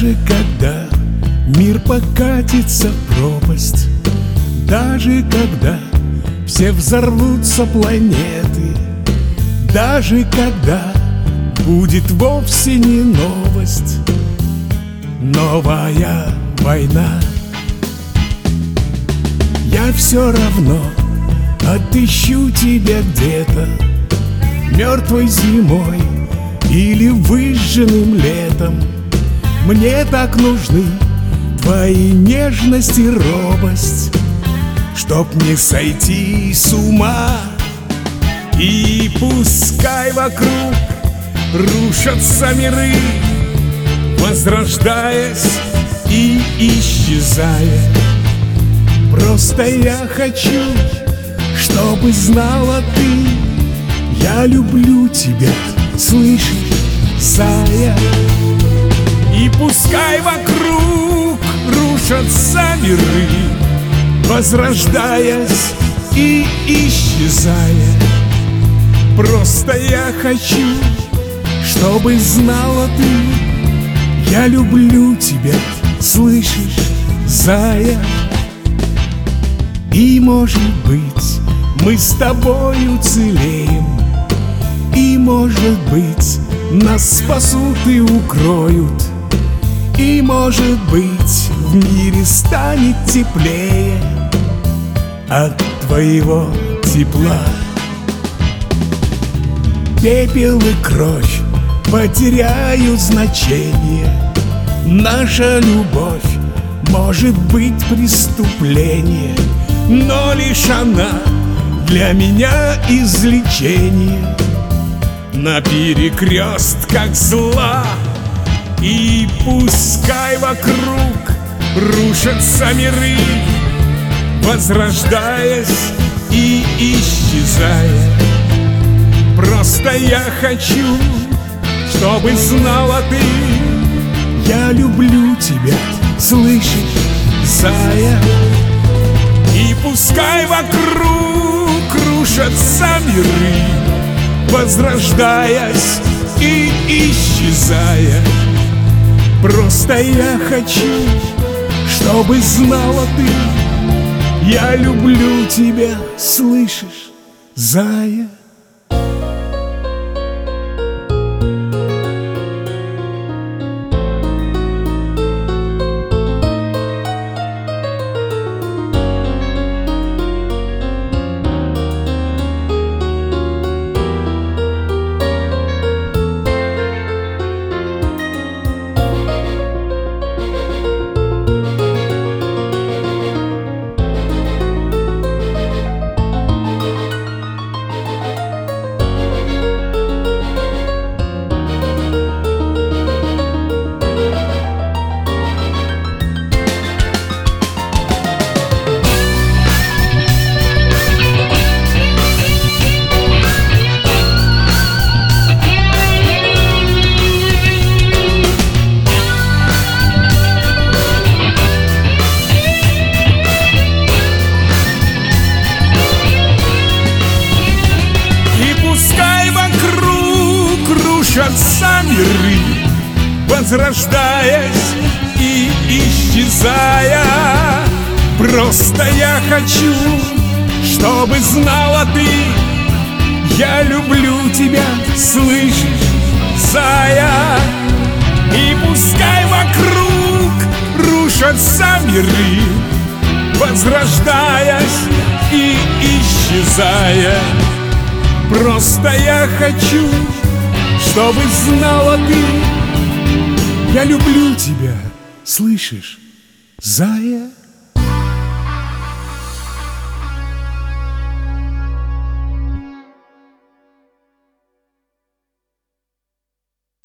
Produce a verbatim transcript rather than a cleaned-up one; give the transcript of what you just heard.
Даже когда мир покатится в пропасть, даже когда все взорвутся планеты, даже когда будет вовсе не новость, новая война, я все равно отыщу тебя где-то мертвой зимой или выжженным летом. Мне так нужны твои нежность и робость, чтоб не сойти с ума. И пускай вокруг рушатся миры, возрождаясь и исчезая, просто я хочу, чтобы знала ты, я люблю тебя, слышишь, зая. И пускай вокруг рушатся миры, возрождаясь и исчезая, просто я хочу, чтобы знала ты, я люблю тебя, слышишь, зая. И может быть мы с тобой уцелеем, и может быть нас спасут и укроют, и может быть в мире станет теплее от твоего тепла. Пепел и кровь потеряют значение, наша любовь может быть преступление, но лишь она для меня излечение на перекрестках зла. И пускай вокруг рушатся миры, возрождаясь и исчезая, просто я хочу, чтобы знала ты, я люблю тебя, слышишь, зая. И пускай вокруг рушатся миры, возрождаясь и исчезая, просто я хочу, чтобы знала ты, я люблю тебя, слышишь, зая. Рушатся миры, возрождаясь и исчезая, просто я хочу, чтобы знала ты, я люблю тебя, слышишь, зая. И пускай вокруг рушатся миры, возрождаясь и исчезая, просто я хочу, чтобы знала ты, я люблю тебя, слышишь, зая.